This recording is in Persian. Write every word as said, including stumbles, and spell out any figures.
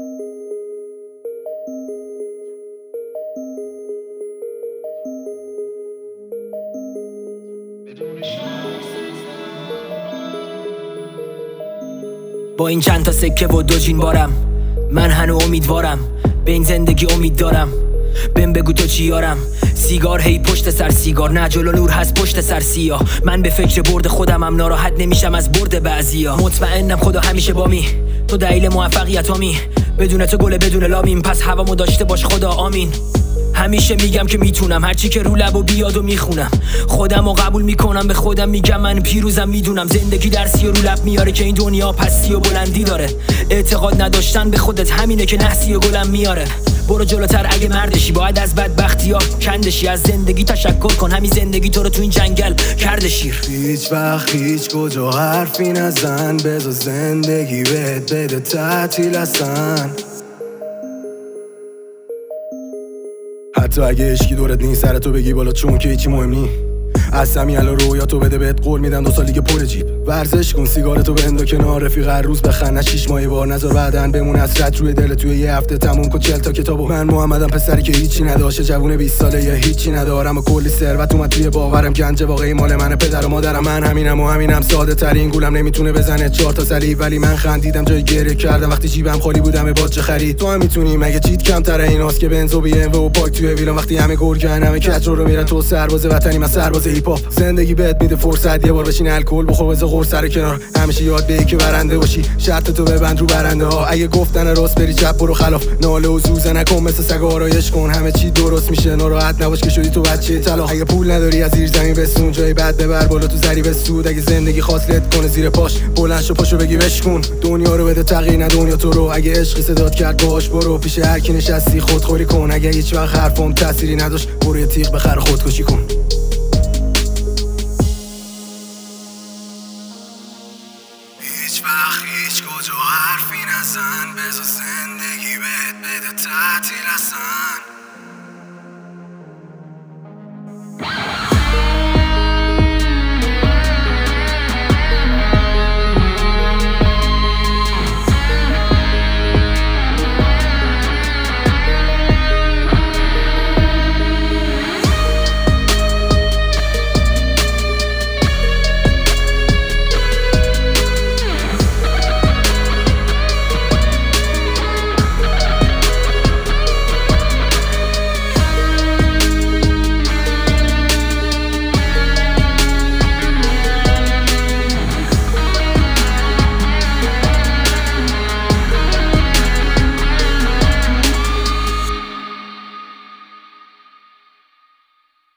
با این چند تا سکه و دو جین بارم، من هنو امیدوارم به این زندگی امید دارم. بهم بگو تو چی یارم؟ سیگار هی پشت سر سیگار، نه جلو نور هست پشت سر سیاه. من به فکر برد خودمم، ناراحت نمیشم از برد بعضیا. مطمئنم خدا همیشه با می، تو دلیل موفقیتامی. بدون تو گله بدون لامیم، پس هوامو داشته باش خدا آمین. همیشه میگم که میتونم، هرچی که رو لب و بیاد و میخونم. خودمو قبول میکنم، به خودم میگم من پیروزم. میدونم زندگی درسی و رو لب میاره که این دنیا پستی و بلندی داره. اعتقاد نداشتن به خودت همینه که نحسی و گلم میاره. برو جلوتر اگه مردشی، باید از بدبختی ها کندشی. از زندگی تشکر کن، همین زندگی تو رو تو این جنگل کرده شیر. هیچ وقت هیچ کجا حرفی نزن، بذار زندگی بهت بده تعطیل هستن. حتی اگه عشقی دورت نیست، سر تو بگی بالا چون که هیچی مهم نی. از همین الان رویاتو بده، بهت قول میدم دو سال دیگه پر جیب. ورزش کن، سیگارتو بندو کنار، رفیق هر روز بخند، نه شیش ماهی بار نذار بعدن بمون حسرت روی دل. توی یه هفته تموم کن چل تا کتابو. من محمدم، پسری که هیچی نداشت، جوونه بیست ساله یه هیچی ندارم و کلی ثروت اومد توی باورم. گنج واقعی مال منه، پدر و مادرم. من همینم و همینم، ساده ترین گولم نمیتونه بزنه چهار تا سلی. ولی من خندیدم جای گریه کردم وقتی جیبم خالی بودم باجه خرید. تو هم میتونی، مگه چیت کمتر ایناست که بنز و بی ام و پاک توی ویلون. وقتی همه گرگن همه کج رو میرن، تو سرباز وطنی من سرباز هیپ هاپ. زندگی بهت میده فرصت، یه بار بشین الکل بخور، بذار قرص سر کنار. همیشه یاد بگیر که برنده باشی، شرط تو ببند رو برنده ها. اگه گفتن راست بری چپ برو خلاف، ناله و زوزه نکن، مثل سگ آرایش کن. همه چی درست میشه، ناراحت نباش که شدی تو بچه طلاق. اگه پول نداری از زیر زمین بسون، جای بعد ببر بالا تو ذریب سود. اگه زندگی خاصلت کنه زیر پاش، بلند شو پاشو بگی بشکن. دنیا رو بده تغییر، نه دنیا تو رو. اگه عشق صدات کرد باش برو، پیش هر کی نشستی خودخوری کن. اگه هیچ وقت حرفم تأثیری نداشت، برو یه تیغ بخر خودکشی کن. هیچ وقت هیچ کجا حرفی نزن، بذار زندگی بهت بده تعطیل هستن.